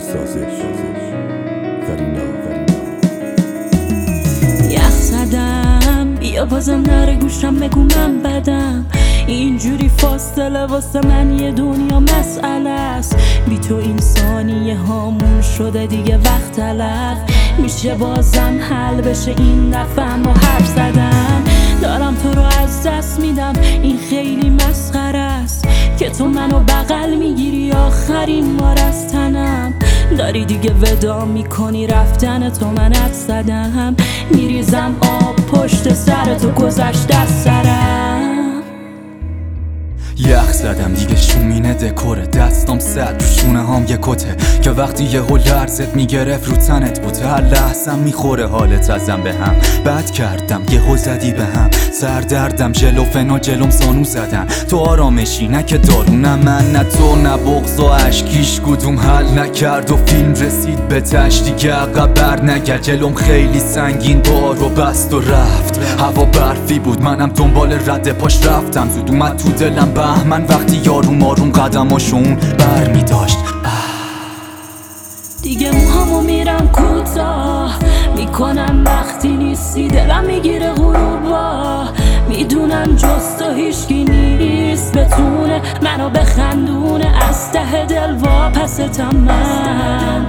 سازش فرینا یخ زدم بیا بازم در گوشم بگو من بدم، اینجوری فاصله واسه من یه دنیا مسئله است. بی تو این ثانیه هامون شده دیگه وقت تلف، میشه بازم حل بشه این دفعه اما حرف زدم. دارم تو رو از دست میدم، این خیلی مسخره است که تو منو بغل میگیری آخرین بار از تنم. داری دیگه ودا میکنی رفتن تو، منت زدم میریزم آب پشت سر تو، گذشت از سرم. یخ زدم دیگه شومینه دکوره، دستام سد رو شونه هام یه کته که وقتی یه هول لرزت میگرفت رو تنت بود. هر لحظم میخوره حالت ازم به هم، بد کردم یه هو زدی به هم، سردردم جلو فنا جلوم زانو زدن. تو آرامشی نه که دارونم من، نه تو نه بغض و عشقیش کدوم حل نکرد و فیلم رسید به تش دیگه عقب بر نگرد. جلوم خیلی سنگین بارو بست و رفت، هوا برفی بود منم دنبال رد پاش رفتم. زود اومد تو دلم بهمن وقتی یاروم آروم قدماشو اون بر می داشت. دیگه موهامو میرم کوتاه میکنم وقتی نیستی، دلم میگیره غروبا. میدونم جز تو هیچکی نیست بتونه منو بخندونه، از ته دل واپستم من.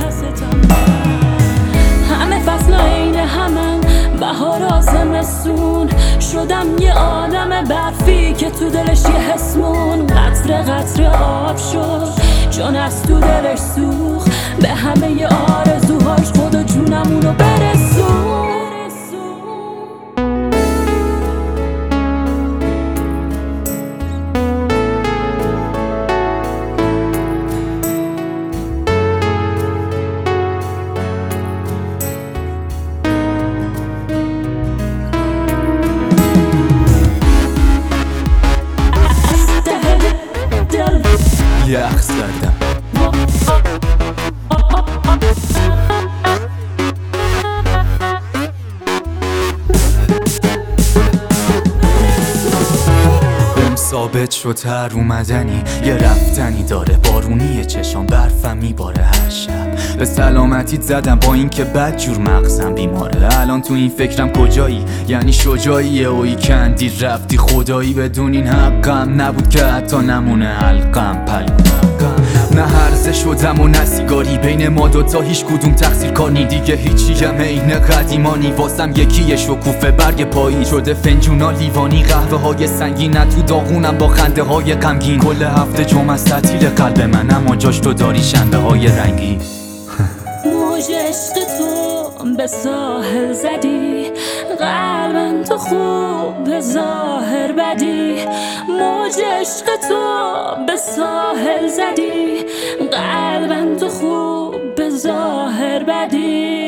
همه فصل عین همن، بهار زمستون، شدم یه آدم برفی که تو دلش یه حسمون. قطره قطره آب شد چون از تو دلش سوخت، به همه ی آرزوهاش خدا جونمونو برسون. یخ زدم بهم ثابت شد هر اومدنی یه رفتنی داره، بارونی چشام برفم میباره هر شب. به سلامتیت زدم با این که بد جور مغزم بیماره. الان تو این فکرم کجایی؟ یعنی شجاعیه اوی کندی رفتی خدایی، بدون این حقم نبود که حتی نمونه حلقم نه هرزه شدم و نه سیگاری، بین ما دوتا هیچ کدوم تقصیر کار نی. دیگه هیچیم عین قدیمانی، واسم یکی شکوفه برگ پایی شده فنجونا لیوانی، قهوه های سنگین نه تو داغونم با خنده های غمگین. کل هفته جمعه از تعطیل قلب من، اما جاش تو داری شنبه های رنگی. موج عشق تو به ساحل زدی، قلبم تو خوب به ظاهر بدی. موج عشق تو به ساحل زدی، قلبم تو خوب به ظاهر بدی.